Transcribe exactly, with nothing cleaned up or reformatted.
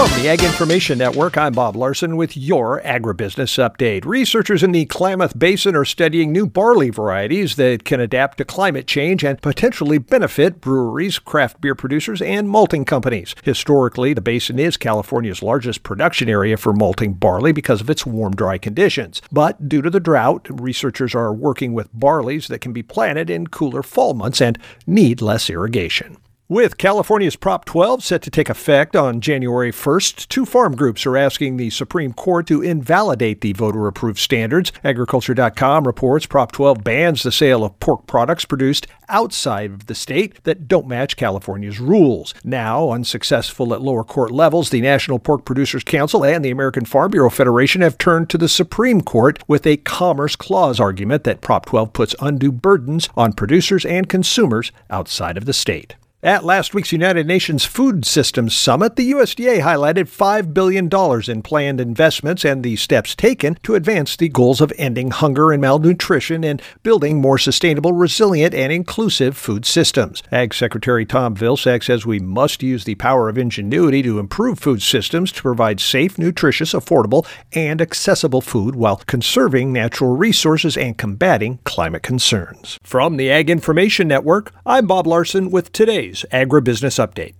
From the Ag Information Network, I'm Bob Larson with your agribusiness update. Researchers in the Klamath Basin are studying new barley varieties that can adapt to climate change and potentially benefit breweries, craft beer producers, and malting companies. Historically, the basin is California's largest production area for malting barley because of its warm, dry conditions. But due to the drought, researchers are working with barleys that can be planted in cooler fall months and need less irrigation. With California's Prop twelve set to take effect on January first, two farm groups are asking the Supreme Court to invalidate the voter-approved standards. Agriculture dot com reports Prop twelve bans the sale of pork products produced outside of the state that don't match California's rules. Now, unsuccessful at lower court levels, the National Pork Producers Council and the American Farm Bureau Federation have turned to the Supreme Court with a Commerce Clause argument that Prop twelve puts undue burdens on producers and consumers outside of the state. At last week's United Nations Food Systems Summit, the U S D A highlighted five billion dollars in planned investments and the steps taken to advance the goals of ending hunger and malnutrition and building more sustainable, resilient, and inclusive food systems. Ag Secretary Tom Vilsack says we must use the power of ingenuity to improve food systems to provide safe, nutritious, affordable, and accessible food while conserving natural resources and combating climate concerns. From the Ag Information Network, I'm Bob Larson with today's Agribusiness Update.